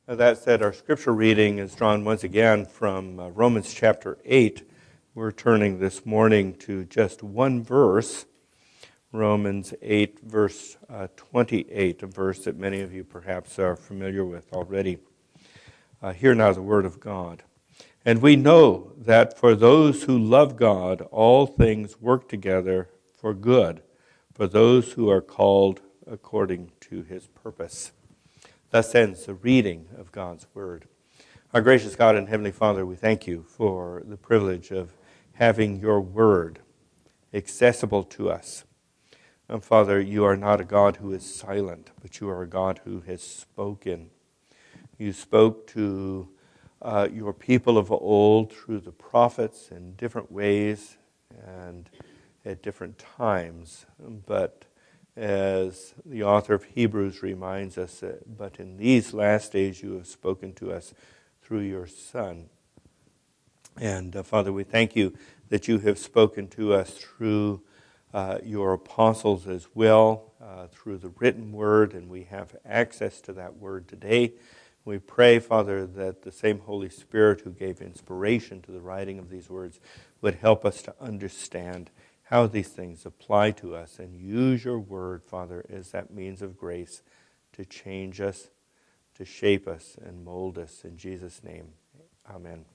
That said, our scripture reading is drawn once again from Romans chapter 8. We're turning this morning to just one verse, Romans 8, verse 28, a verse that many of you perhaps are familiar with already. Hear now the word of God. And we know that for those who love God, all things work together for good, for those who are called according to his purpose. Thus ends the reading of God's word. Our gracious God and Heavenly Father, we thank you for the privilege of having your word accessible to us. And Father, you are not a God who is silent, but you are a God who has spoken. You spoke to your people of old through the prophets in different ways and at different times, but as the author of Hebrews reminds us, but in these last days you have spoken to us through your Son. And Father, we thank you that you have spoken to us through your apostles as well, through the written word, and we have access to that word today. We pray, Father, that the same Holy Spirit who gave inspiration to the writing of these words would help us to understand how these things apply to us, and use your word, Father, as that means of grace to change us, to shape us, and mold us. In Jesus' name, amen.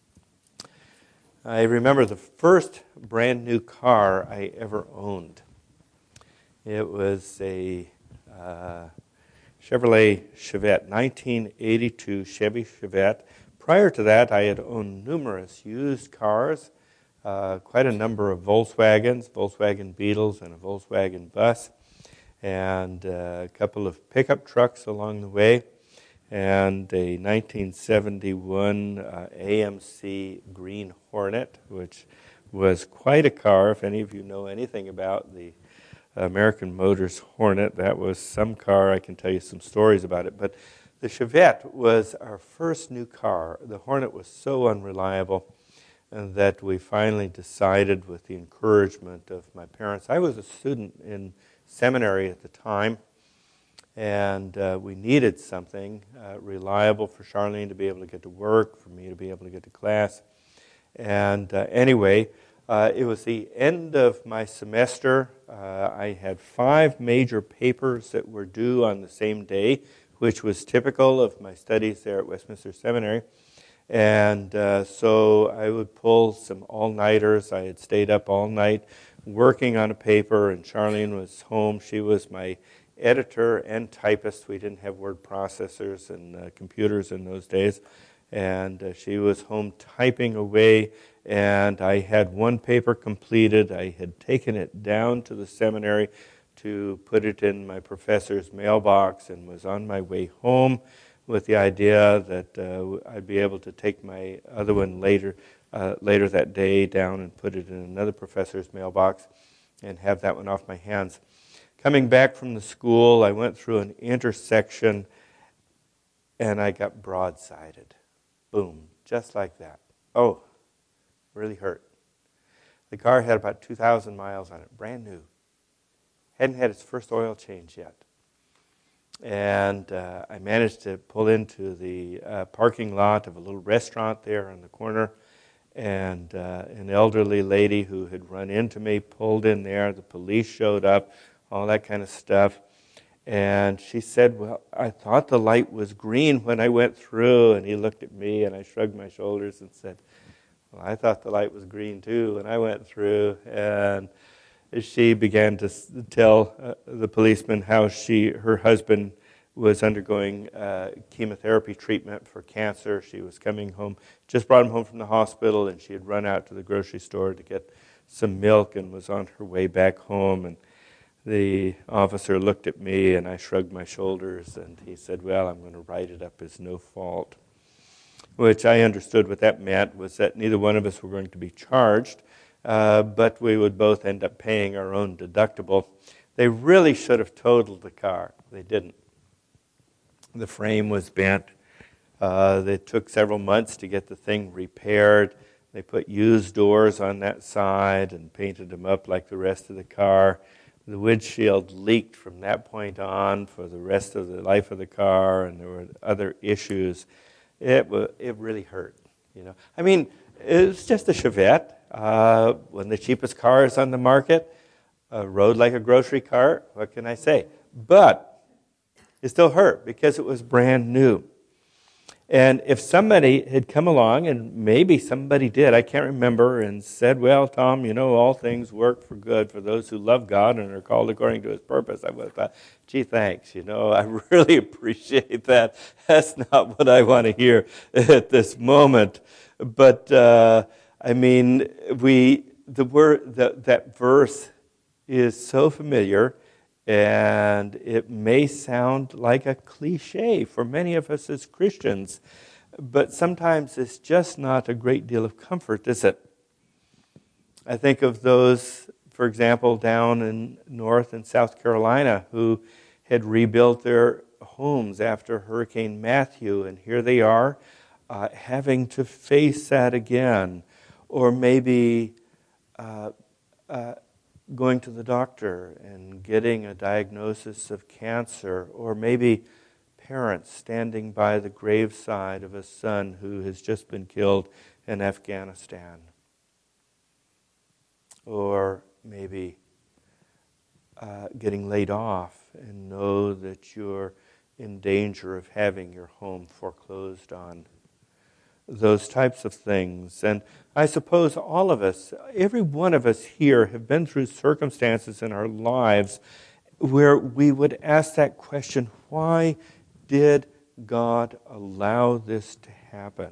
I remember the first brand new car I ever owned. It was a Chevrolet Chevette, 1982 Chevy Chevette. Prior to that, I had owned numerous used cars, quite a number of Volkswagen Beetles and a Volkswagen bus, and a couple of pickup trucks along the way, and a 1971 AMC Green Hornet, which was quite a car. If any of you know anything about the American Motors Hornet, that was some car. I can tell you some stories about it. But the Chevette was our first new car. The Hornet was so unreliable that we finally decided, with the encouragement of my parents. I was a student in seminary at the time, and we needed something reliable for Charlene to be able to get to work, for me to be able to get to class. And anyway, it was the end of my semester. I had 5 major papers that were due on the same day, which was typical of my studies there at Westminster Seminary. And so I would pull some all-nighters. I had stayed up all night working on a paper, and Charlene was home. She was my editor and typist. We didn't have word processors and computers in those days. And she was home typing away, and I had one paper completed. I had taken it down to the seminary to put it in my professor's mailbox and was on my way home with the idea that I'd be able to take my other one later that day down and put it in another professor's mailbox and have that one off my hands. Coming back from the school, I went through an intersection and I got broadsided. Boom, just like that. Oh, really hurt. The car had about 2,000 miles on it, brand new. Hadn't had its first oil change yet. And I managed to pull into the parking lot of a little restaurant there on the corner, and an elderly lady who had run into me pulled in there. The police showed up, all that kind of stuff. And she said, well, I thought the light was green when I went through. And he looked at me, and I shrugged my shoulders and said, well, I thought the light was green too when I went through. And she began to tell the policeman how her husband was undergoing chemotherapy treatment for cancer. She was coming home, just brought him home from the hospital, and she had run out to the grocery store to get some milk and was on her way back home. And the officer looked at me, and I shrugged my shoulders, and he said, well, I'm going to write it up as no fault, which I understood what that meant was that neither one of us were going to be charged, but we would both end up paying our own deductible. They really should have totaled the car. They didn't. The frame was bent. It took several months to get the thing repaired. They put used doors on that side and painted them up like the rest of the car. the windshield leaked from that point on for the rest of the life of the car, and there were other issues. It really hurt, I mean, it's just a Chevette. One of the cheapest cars on the market, rode like a grocery cart. What can I say? But it still hurt because it was brand new. And if somebody had come along, and maybe somebody did, I can't remember, and said, well, Tom, all things work for good for those who love God and are called according to his purpose, I would have thought, gee, thanks, I really appreciate that. That's not what I want to hear at this moment. But, that verse is so familiar, and it may sound like a cliche for many of us as Christians, but sometimes it's just not a great deal of comfort, is it? I think of those, for example, down in North and South Carolina who had rebuilt their homes after Hurricane Matthew, and here they are having to face that again, or maybe going to the doctor and getting a diagnosis of cancer, or maybe parents standing by the graveside of a son who has just been killed in Afghanistan, or maybe getting laid off and know that you're in danger of having your home foreclosed on. Those types of things. And I suppose all of us, every one of us here, have been through circumstances in our lives where we would ask that question, why did God allow this to happen?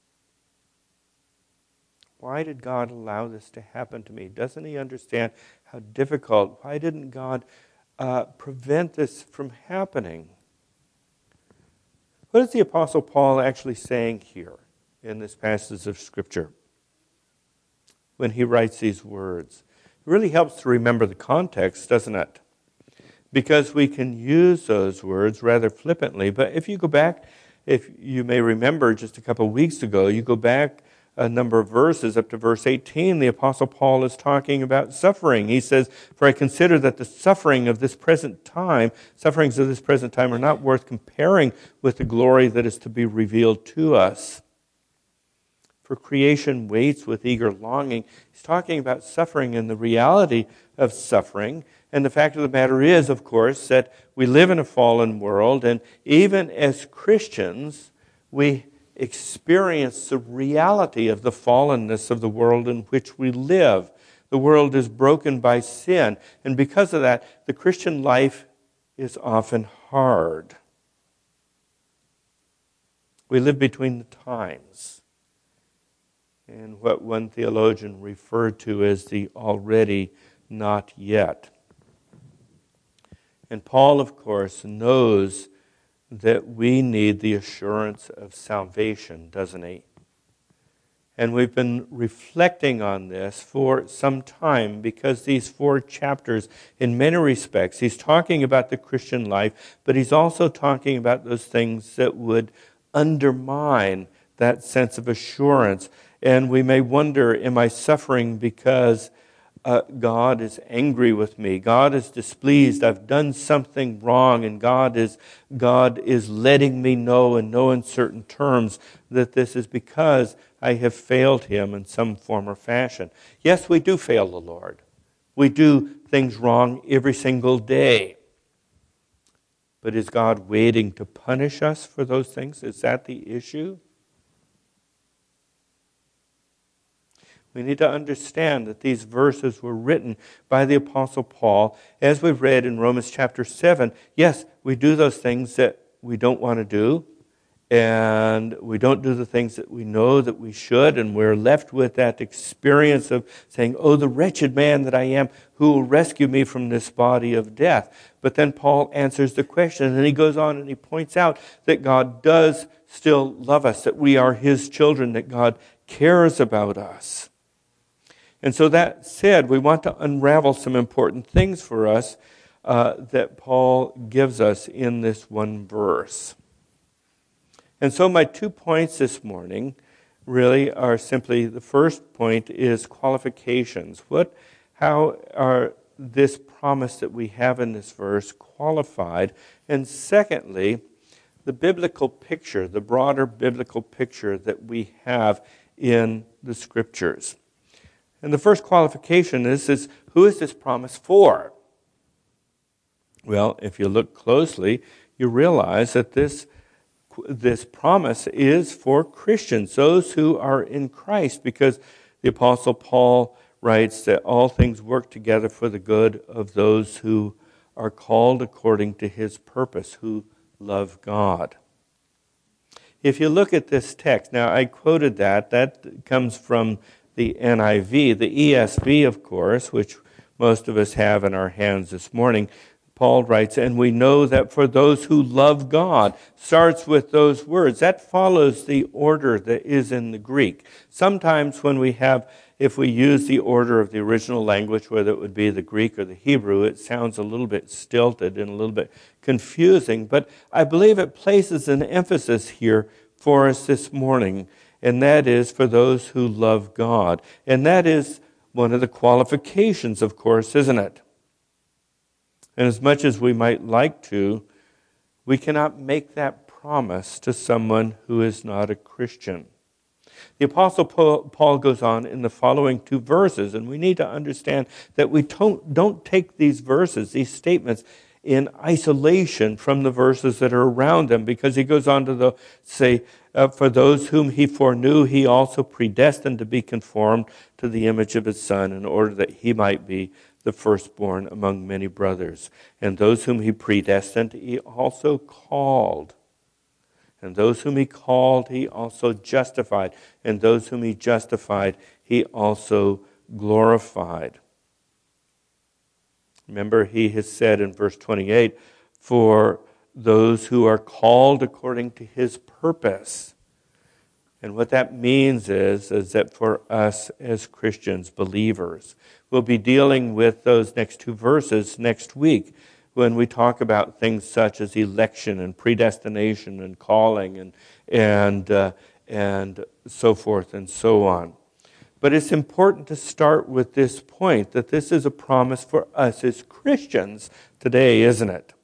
Why did God allow this to happen to me? Doesn't he understand how difficult? Why didn't God prevent this from happening? What is the Apostle Paul actually saying here in this passage of Scripture when he writes these words? It really helps to remember the context, doesn't it? Because we can use those words rather flippantly. But if you go back, if you may remember just a couple of weeks ago, you go back a number of verses up to verse 18, the Apostle Paul is talking about suffering. He says, for I consider that the sufferings of this present time are not worth comparing with the glory that is to be revealed to us. For creation waits with eager longing. He's talking about suffering and the reality of suffering. And the fact of the matter is, of course, that we live in a fallen world, and even as Christians, we experience the reality of the fallenness of the world in which we live. The world is broken by sin, and because of that, the Christian life is often hard. We live between the times, and what one theologian referred to as the already not yet. And Paul, of course, knows that we need the assurance of salvation, doesn't he? And we've been reflecting on this for some time because these 4 chapters, in many respects, he's talking about the Christian life, but he's also talking about those things that would undermine that sense of assurance. And we may wonder, am I suffering because God is angry with me? God is displeased. I've done something wrong, and God is letting me know in no uncertain terms that this is because I have failed him in some form or fashion. Yes, we do fail the Lord. We do things wrong every single day. But is God waiting to punish us for those things? Is that the issue? We need to understand that these verses were written by the Apostle Paul, as we've read in Romans chapter 7. Yes, we do those things that we don't want to do, and we don't do the things that we know that we should, and we're left with that experience of saying, oh, the wretched man that I am, who will rescue me from this body of death? But then Paul answers the question, and he goes on and he points out that God does still love us, that we are his children, that God cares about us. And so that said, we want to unravel some important things for us that Paul gives us in this one verse. And so my 2 points this morning really are simply, the first point is qualifications. How are this promise that we have in this verse qualified. And secondly, the biblical picture, the broader biblical picture that we have in the Scriptures. And the first qualification is who is this promise for? Well, if you look closely, you realize that this promise is for Christians, those who are in Christ, because the Apostle Paul writes that all things work together for the good of those who are called according to his purpose, who love God. If you look at this text, now I quoted that comes from the NIV, the ESV, of course, which most of us have in our hands this morning. Paul writes, and we know that for those who love God, starts with those words. That follows the order that is in the Greek. Sometimes if we use the order of the original language, whether it would be the Greek or the Hebrew, it sounds a little bit stilted and a little bit confusing. But I believe it places an emphasis here for us this morning, and that is for those who love God. And that is one of the qualifications, of course, isn't it? And as much as we might like to, we cannot make that promise to someone who is not a Christian. The Apostle Paul goes on in the following two verses, and we need to understand that we don't take these verses, these statements, in isolation from the verses that are around them, because he goes on to say, for those whom he foreknew, he also predestined to be conformed to the image of his Son, in order that he might be the firstborn among many brothers. And those whom he predestined, he also called. And those whom he called, he also justified. And those whom he justified, he also glorified. Remember, he has said in verse 28, for those who are called according to his purpose. And what that means is that for us as Christians, believers, we'll be dealing with those next two verses next week when we talk about things such as election and predestination and calling and so forth and so on. But it's important to start with this point, that this is a promise for us as Christians today, isn't it?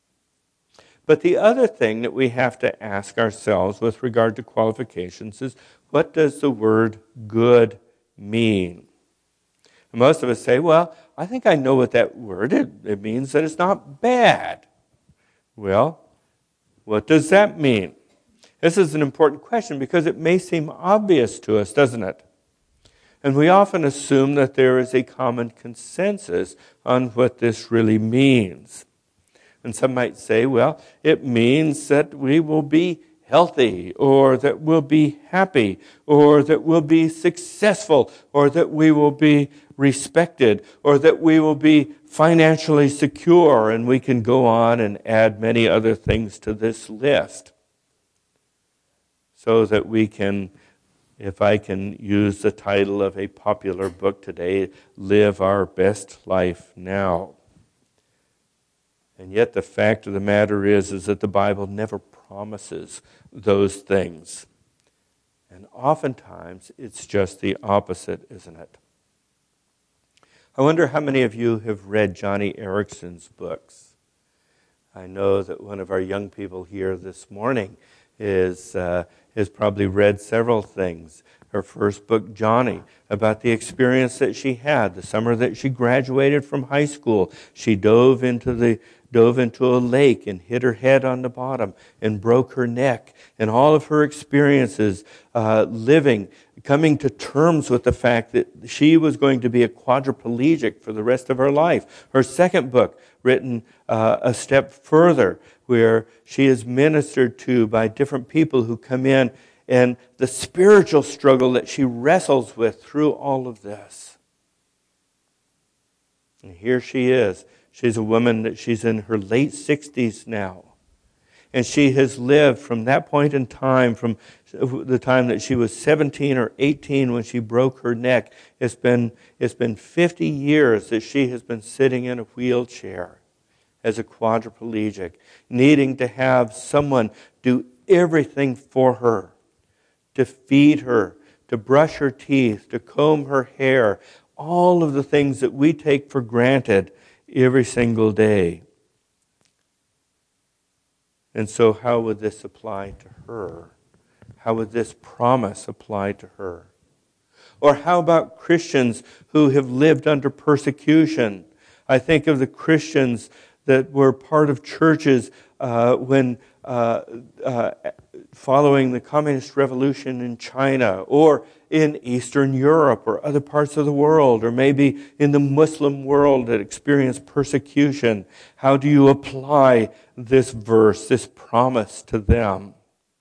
But the other thing that we have to ask ourselves with regard to qualifications is, what does the word good mean? And most of us say, well, I think I know what that word is. It means that it's not bad. Well, what does that mean? This is an important question because it may seem obvious to us, doesn't it? And we often assume that there is a common consensus on what this really means. And some might say, well, it means that we will be healthy, or that we'll be happy, or that we'll be successful, or that we will be respected, or that we will be financially secure, and we can go on and add many other things to this list. So that we can, if I can use the title of a popular book today, live our best life now. And yet the fact of the matter is that the Bible never promises those things. And oftentimes it's just the opposite, isn't it? I wonder how many of you have read Johnny Erickson's books. I know that one of our young people here this morning has probably read several things. Her first book, Johnny, about the experience that she had the summer that she graduated from high school. She dove into a lake and hit her head on the bottom and broke her neck, and all of her experiences coming to terms with the fact that she was going to be a quadriplegic for the rest of her life. Her second book, written a step further, where she is ministered to by different people who come in, and the spiritual struggle that she wrestles with through all of this. And here she is. She's a woman that she's in her late 60s now. And she has lived from that point in time, from the time that she was 17 or 18 when she broke her neck. It's been 50 years that she has been sitting in a wheelchair as a quadriplegic, needing to have someone do everything for her, to feed her, to brush her teeth, to comb her hair, all of the things that we take for granted every single day. And so how would this apply to her? How would this promise apply to her? Or how about Christians who have lived under persecution? I think of the Christians that were part of churches when following the communist revolution in China, or in Eastern Europe, or other parts of the world, or maybe in the Muslim world that experienced persecution. How do you apply this verse, this promise to them?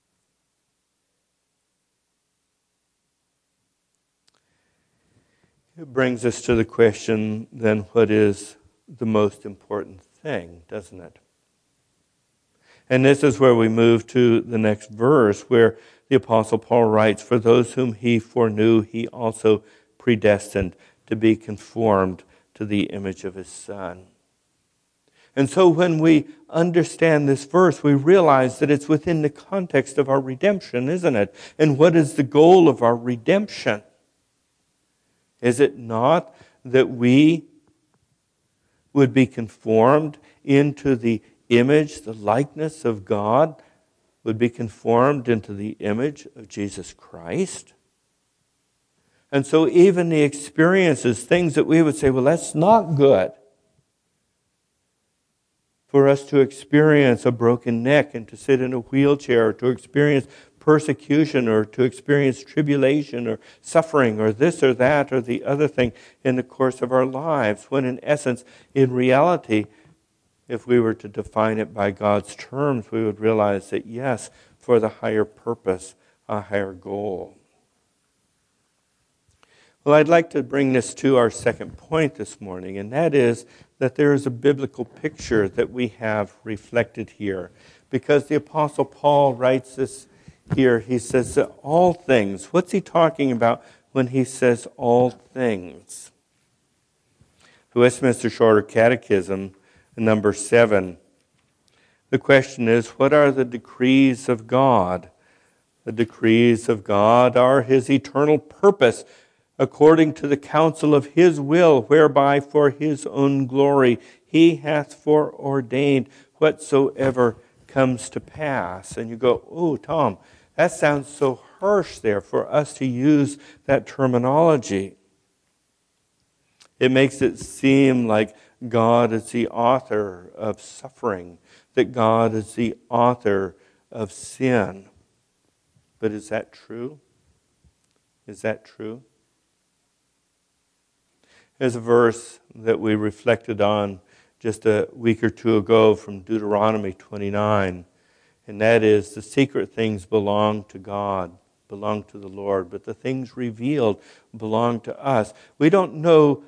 It brings us to the question, then, what is the most important thing, doesn't it? And this is where we move to the next verse, where the Apostle Paul writes, "For those whom he foreknew, he also predestined to be conformed to the image of his Son." And so when we understand this verse, we realize that it's within the context of our redemption, isn't it? And what is the goal of our redemption? Is it not that we would be conformed into the image, the likeness of God, would be conformed into the image of Jesus Christ? And so even the experiences, things that we would say, well, that's not good. For us to experience a broken neck and to sit in a wheelchair, or to experience persecution, or to experience tribulation or suffering, or this or that or the other thing in the course of our lives, when in essence, in reality, if we were to define it by God's terms, we would realize that yes, for the higher purpose, a higher goal. Well, I'd like to bring this to our second point this morning, and that is that there is a biblical picture that we have reflected here. Because the Apostle Paul writes this here, he says that all things. What's he talking about when he says all things? The Westminster Shorter Catechism, number 7. The question is, what are the decrees of God? The decrees of God are his eternal purpose, according to the counsel of his will, whereby for his own glory he hath foreordained whatsoever comes to pass. And you go, oh, Tom, that sounds so harsh there for us to use that terminology. It makes it seem like God is the author of suffering, that God is the author of sin. But is that true? Is that true? There's a verse that we reflected on just a week or two ago from Deuteronomy 29, and that is, the secret things belong to God, belong to the Lord, but the things revealed belong to us. We don't know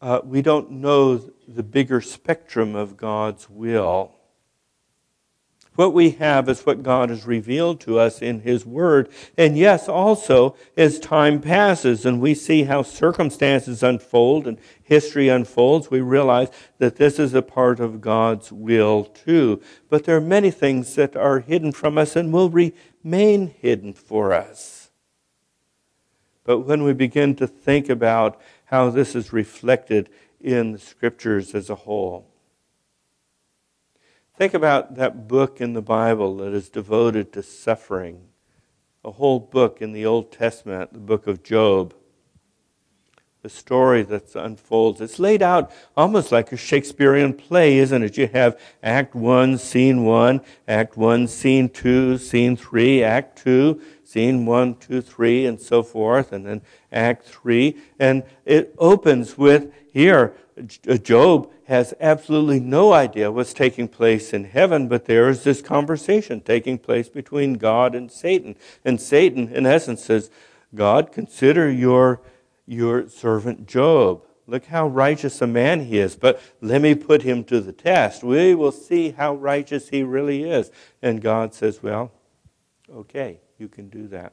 the bigger spectrum of God's will. What we have is what God has revealed to us in His Word. And yes, also, as time passes and we see how circumstances unfold and history unfolds, we realize that this is a part of God's will too. But there are many things that are hidden from us and will remain hidden for us. But when we begin to think about how this is reflected in the Scriptures as a whole, think about that book in the Bible that is devoted to suffering. A whole book in the Old Testament, the book of Job. The story that unfolds. It's laid out almost like a Shakespearean play, isn't it? You have Act 1, Scene 1, Act 1, Scene 2, Scene 3, Act 2, Scene 1, 2, 3, and so forth, and then Act 3. And it opens with, here, Job has absolutely no idea what's taking place in heaven, but there is this conversation taking place between God and Satan. And Satan, in essence, says, God, consider your servant Job. Look how righteous a man he is, but let me put him to the test. We will see how righteous he really is. And God says, well, okay, you can do that.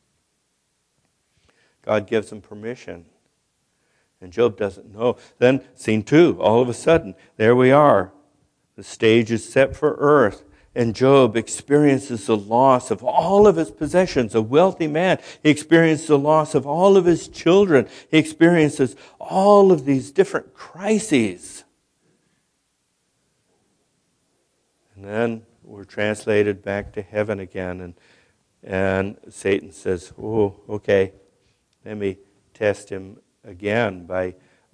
God gives him permission. And Job doesn't know. Then, scene 2, all of a sudden, there we are. The stage is set for earth. And Job experiences the loss of all of his possessions, a wealthy man. He experiences the loss of all of his children. He experiences all of these different crises. And then we're translated back to heaven again, and Satan says, "Oh, okay, let me test him again by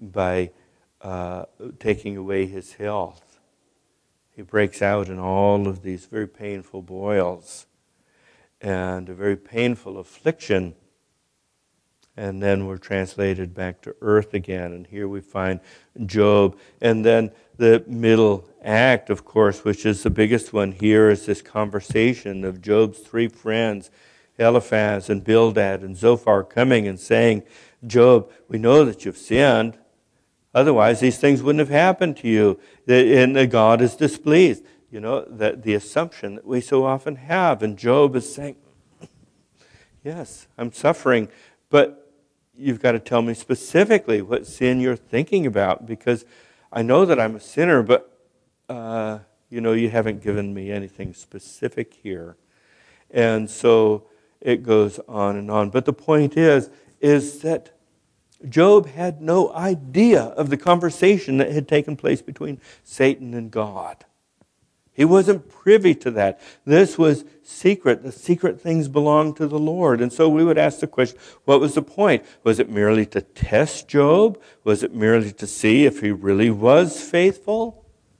taking away his health." He breaks out in all of these very painful boils and a very painful affliction. And then we're translated back to earth again. And here we find Job. And then the middle act, of course, which is the biggest one here, is this conversation of Job's three friends, Eliphaz and Bildad and Zophar, coming and saying, "Job, we know that you've sinned. Otherwise, these things wouldn't have happened to you. And God is displeased." You know, the assumption that we so often have. And Job is saying, "Yes, I'm suffering, but you've got to tell me specifically what sin you're thinking about, because I know that I'm a sinner, but you haven't given me anything specific here." And so it goes on and on. But the point is that Job had no idea of the conversation that had taken place between Satan and God. He wasn't privy to that. This was secret. The secret things belong to the Lord. And so we would ask the question, what was the point? Was it merely to test Job? Was it merely to see if he really was faithful?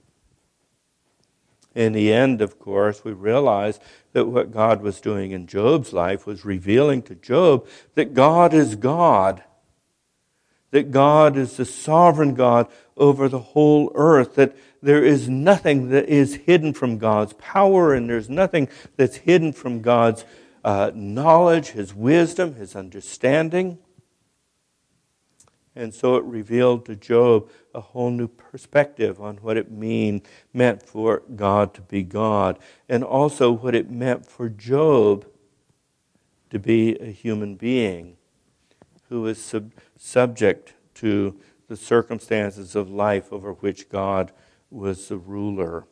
In the end, of course, we realize that what God was doing in Job's life was revealing to Job that God is God. That God is the sovereign God over the whole earth, that there is nothing that is hidden from God's power, and there's nothing that's hidden from God's knowledge, His wisdom, His understanding. And so it revealed to Job a whole new perspective on what it meant for God to be God, and also what it meant for Job to be a human being who is subject to the circumstances of life over which God was the ruler.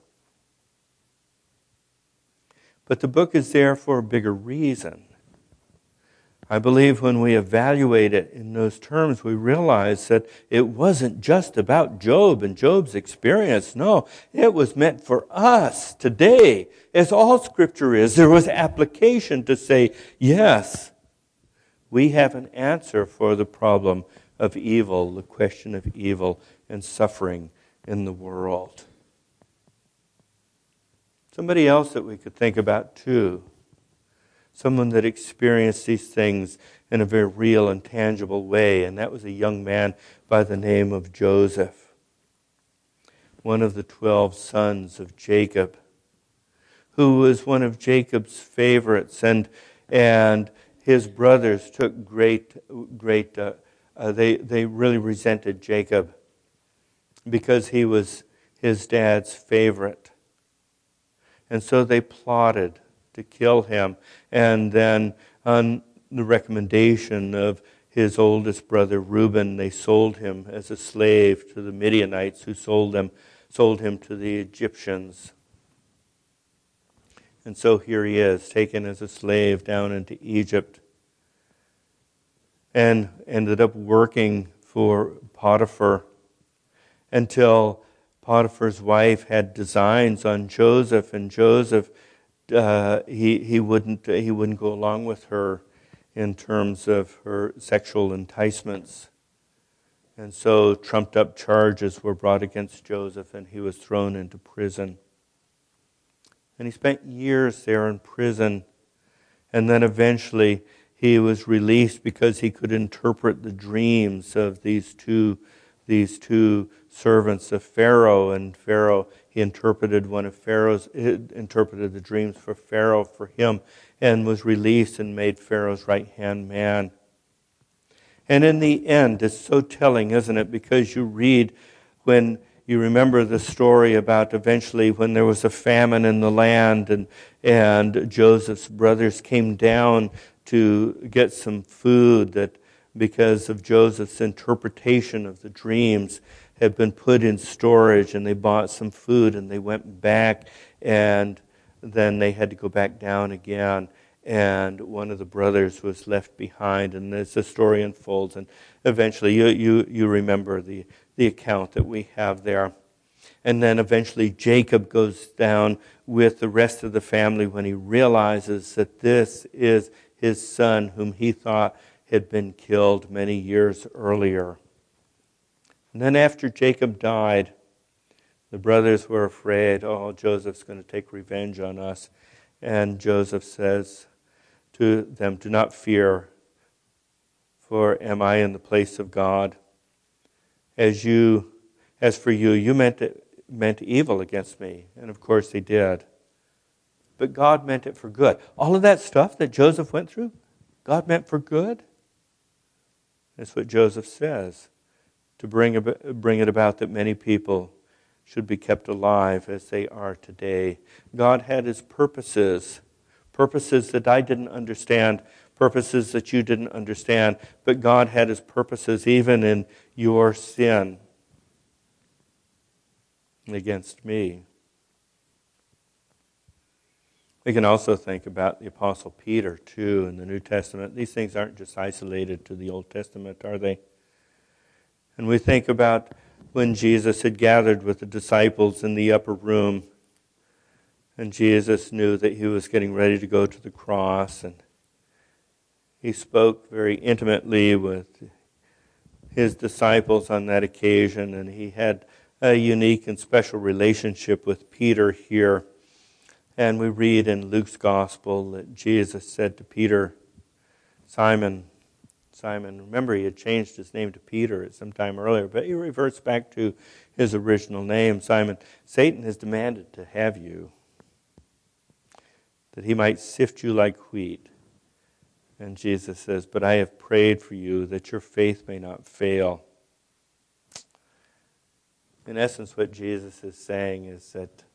But the book is there for a bigger reason. I believe when we evaluate it in those terms, we realize that it wasn't just about Job and Job's experience. No, it was meant for us today, as all Scripture is. There was application to say, yes, we have an answer for the problem of evil, the question of evil and suffering in the world. Somebody else that we could think about too, someone that experienced these things in a very real and tangible way, and that was a young man by the name of Joseph, one of the 12 sons of Jacob, who was one of Jacob's favorites, and his brothers took they really resented Jacob because he was his dad's favorite. And so they plotted to kill him. And then on the recommendation of his oldest brother Reuben, they sold him as a slave to the Midianites, who sold him to the Egyptians. And so here he is, taken as a slave down into Egypt, and ended up working for Potiphar until Potiphar's wife had designs on Joseph, and Joseph he wouldn't go along with her in terms of her sexual enticements. And so trumped up charges were brought against Joseph, and he was thrown into prison. And he spent years there in prison, and then eventually he was released because he could interpret the dreams of these two servants of Pharaoh. And Pharaoh, he interpreted the dreams for Pharaoh for him, and was released and made Pharaoh's right-hand man. And in the end, it's so telling, isn't it? Because you read, when you remember the story about eventually when there was a famine in the land, and Joseph's brothers came down to get some food that, because of Joseph's interpretation of the dreams, had been put in storage, and they bought some food, and they went back, and then they had to go back down again, and one of the brothers was left behind. And as the story unfolds, and eventually you remember the account that we have there. And then eventually Jacob goes down with the rest of the family when he realizes that this is his son whom he thought had been killed many years earlier. And then after Jacob died, the brothers were afraid, oh, Joseph's going to take revenge on us. And Joseph says to them, do not fear, for am I in the place of God? As for you, you meant evil against me. And of course they did. But God meant it for good. All of that stuff that Joseph went through, God meant for good. That's what Joseph says, to bring it about that many people should be kept alive as they are today. God had his purposes that I didn't understand, purposes that you didn't understand, but God had his purposes even in your sin against me. We can also think about the Apostle Peter, too, in the New Testament. These things aren't just isolated to the Old Testament, are they? And we think about when Jesus had gathered with the disciples in the upper room, and Jesus knew that he was getting ready to go to the cross, and he spoke very intimately with his disciples on that occasion, and he had a unique and special relationship with Peter here. And we read in Luke's Gospel that Jesus said to Peter, Simon, Simon, remember he had changed his name to Peter at some time earlier, but he reverts back to his original name, Simon. Satan has demanded to have you, that he might sift you like wheat. And Jesus says, but I have prayed for you that your faith may not fail. In essence, what Jesus is saying is that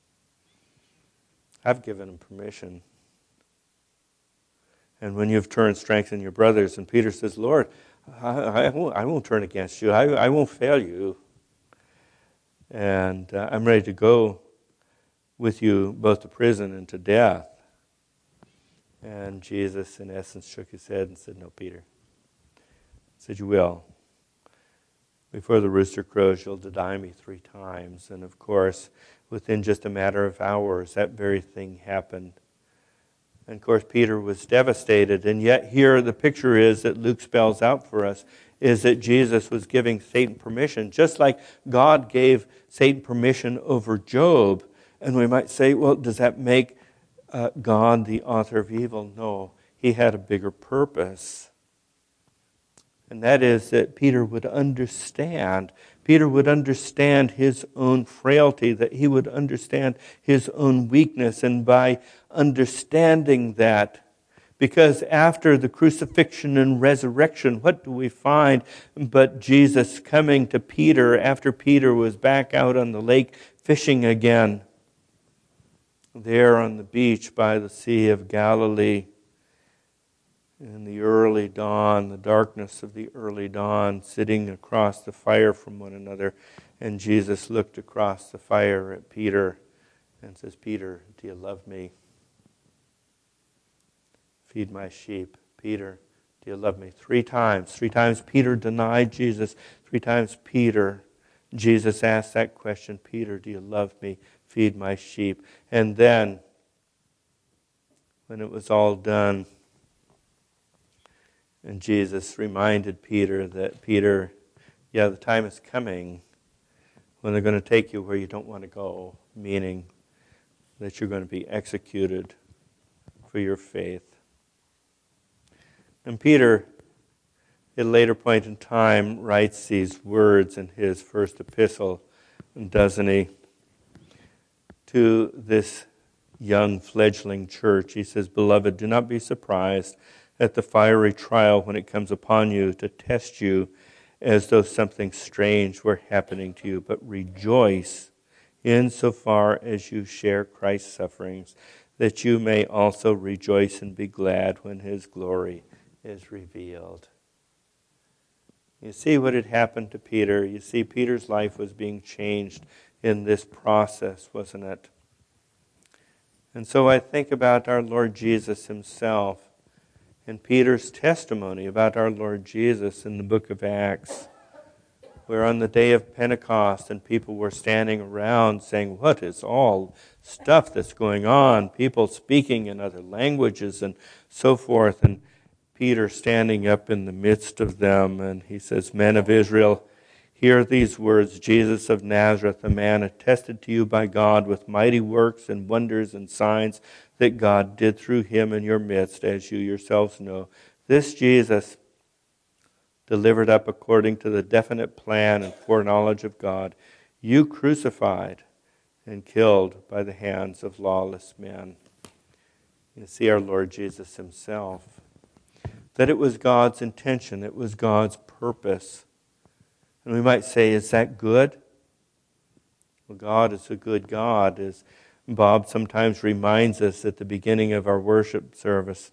I've given him permission. And when you've turned, strengthen your brothers. And Peter says, Lord, I won't turn against you. I won't fail you. And I'm ready to go with you both to prison and to death. And Jesus, in essence, shook his head and said, no, Peter. He said, you will. Before the rooster crows, you'll deny me 3 times. And of course, within just a matter of hours, that very thing happened. And of course, Peter was devastated. And yet here the picture is that Luke spells out for us, is that Jesus was giving Satan permission, just like God gave Satan permission over Job. And we might say, well, does that make God the author of evil? No, he had a bigger purpose. And that is that Peter would understand. Peter would understand his own frailty, that he would understand his own weakness. And by understanding that, because after the crucifixion and resurrection, what do we find but Jesus coming to Peter after Peter was back out on the lake fishing again, there on the beach by the Sea of Galilee. In the early dawn, the darkness of the early dawn, sitting across the fire from one another. And Jesus looked across the fire at Peter and says, Peter, do you love me? Feed my sheep. Peter, do you love me? 3 times. 3 times Peter denied Jesus. 3 times Jesus asked that question, Peter, do you love me? Feed my sheep. And then, when it was all done, and Jesus reminded Peter that, Peter, yeah, the time is coming when they're going to take you where you don't want to go, meaning that you're going to be executed for your faith. And Peter, at a later point in time, writes these words in his first epistle, doesn't he? To this young fledgling church. He says, Beloved, do not be surprised at the fiery trial when it comes upon you to test you as though something strange were happening to you, but rejoice insofar as you share Christ's sufferings, that you may also rejoice and be glad when his glory is revealed. You see what had happened to Peter. You see Peter's life was being changed in this process, wasn't it? And so I think about our Lord Jesus himself and Peter's testimony about our Lord Jesus in the book of Acts, where on the day of Pentecost and people were standing around saying, what is all stuff that's going on? People speaking in other languages and so forth. And Peter standing up in the midst of them, and he says, men of Israel, hear these words, Jesus of Nazareth, a man attested to you by God with mighty works and wonders and signs that God did through him in your midst, as you yourselves know. This Jesus, delivered up according to the definite plan and foreknowledge of God, you crucified and killed by the hands of lawless men. You see our Lord Jesus himself. That it was God's intention, it was God's purpose. And we might say, is that good? Well, God is a good God, as Bob sometimes reminds us at the beginning of our worship service,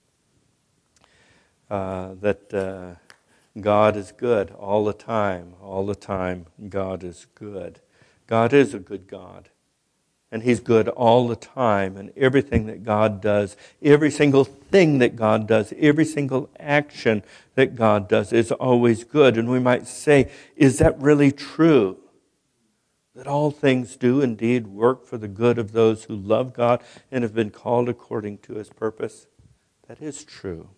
that God is good all the time. All the time, God is good. God is a good God. And he's good all the time. And everything that God does, every single thing that God does, every single action that God does is always good. And we might say, is that really true? That all things do indeed work for the good of those who love God and have been called according to his purpose? That is true.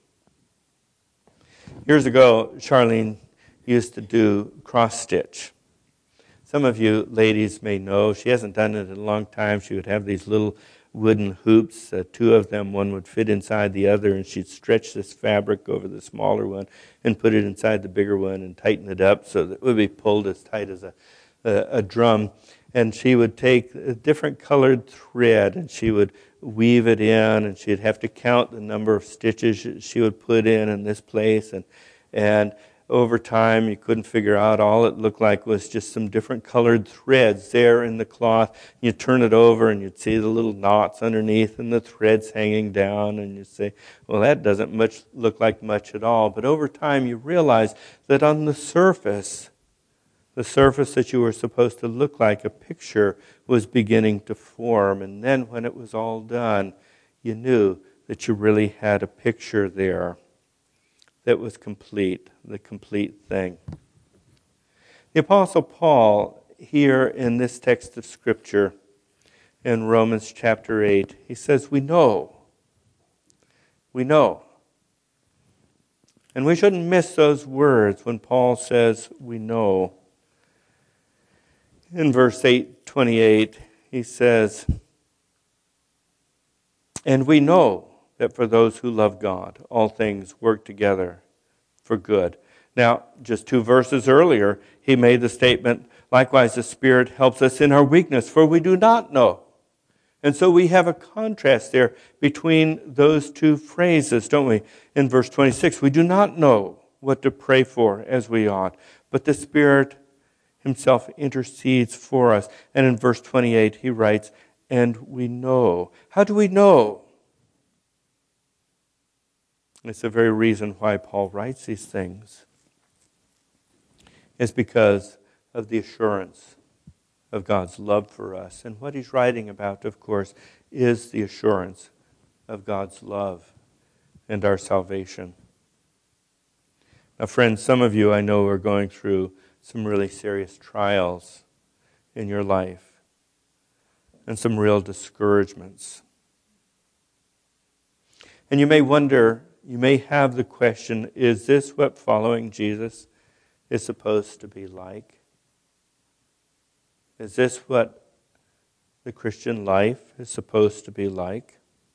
Years ago, Charlene used to do cross-stitch. Some of you ladies may know, she hasn't done it in a long time. She would have these little wooden hoops, two of them, one would fit inside the other, and she'd stretch this fabric over the smaller one and put it inside the bigger one and tighten it up so that it would be pulled as tight as a drum. And she would take a different colored thread and she would weave it in, and she'd have to count the number of stitches she would put in this place. And over time, you couldn't figure out. All it looked like was just some different colored threads there in the cloth. You'd turn it over and you'd see the little knots underneath and the threads hanging down, and you'd say, well, that doesn't look like much at all. But over time, you realize that on the surface that you were supposed to look like a picture was beginning to form. And then when it was all done, you knew that you really had a picture there that was complete, the complete thing. The Apostle Paul, here in this text of Scripture, in Romans chapter 8, he says, we know. We know. And we shouldn't miss those words when Paul says, we know. In verse 8:28, he says, and we know that for those who love God, all things work together for good. Now, just 2 verses earlier, he made the statement, likewise the Spirit helps us in our weakness, for we do not know. And so we have a contrast there between those two phrases, don't we? In verse 26, we do not know what to pray for as we ought, but the Spirit himself intercedes for us. And in verse 28, he writes, and we know. How do we know? It's the very reason why Paul writes these things. It's because of the assurance of God's love for us. And what he's writing about, of course, is the assurance of God's love and our salvation. Now, friends, some of you I know are going through some really serious trials in your life and some real discouragements. And you may wonder, you may have the question, is this what following Jesus is supposed to be like? Is this what the Christian life is supposed to be like?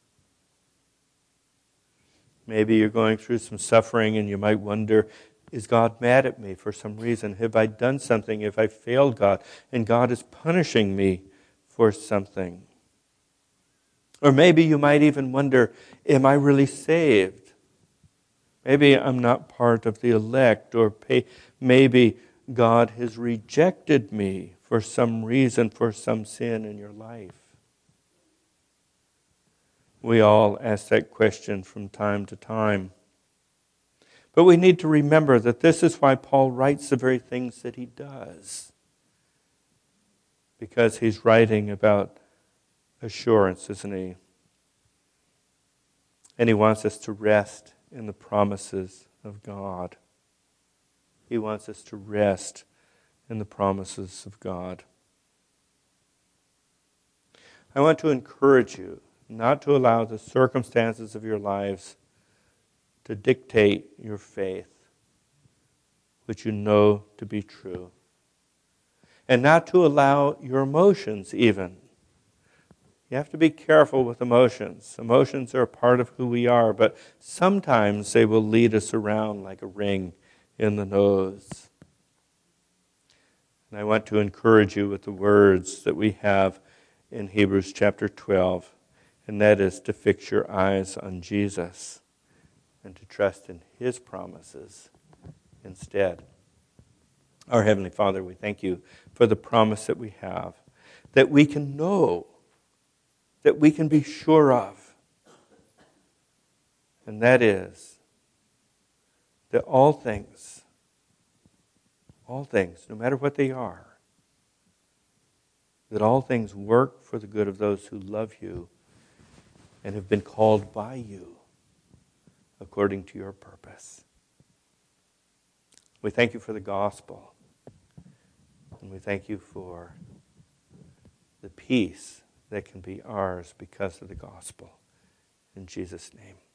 Maybe you're going through some suffering and you might wonder, is God mad at me for some reason? Have I done something? Have I failed God? And God is punishing me for something. Or maybe you might even wonder, am I really saved? Maybe I'm not part of the elect, or maybe God has rejected me for some reason, for some sin in your life. We all ask that question from time to time. But we need to remember that this is why Paul writes the very things that he does. Because he's writing about assurance, isn't he? And He wants us to rest in the promises of God. He wants us to rest in the promises of God. I want to encourage you not to allow the circumstances of your lives to dictate your faith, which you know to be true. And not to allow your emotions even. You have to be careful with emotions. Emotions are a part of who we are, but sometimes they will lead us around like a ring in the nose. And I want to encourage you with the words that we have in Hebrews chapter 12, and that is to fix your eyes on Jesus and to trust in His promises instead. Our Heavenly Father, we thank You for the promise that we have, that we can know, that we can be sure of, and that is that all things, no matter what they are, that all things work for the good of those who love You and have been called by You according to Your purpose. We thank You for the gospel, and we thank You for the peace that can be ours because of the gospel. In Jesus' name.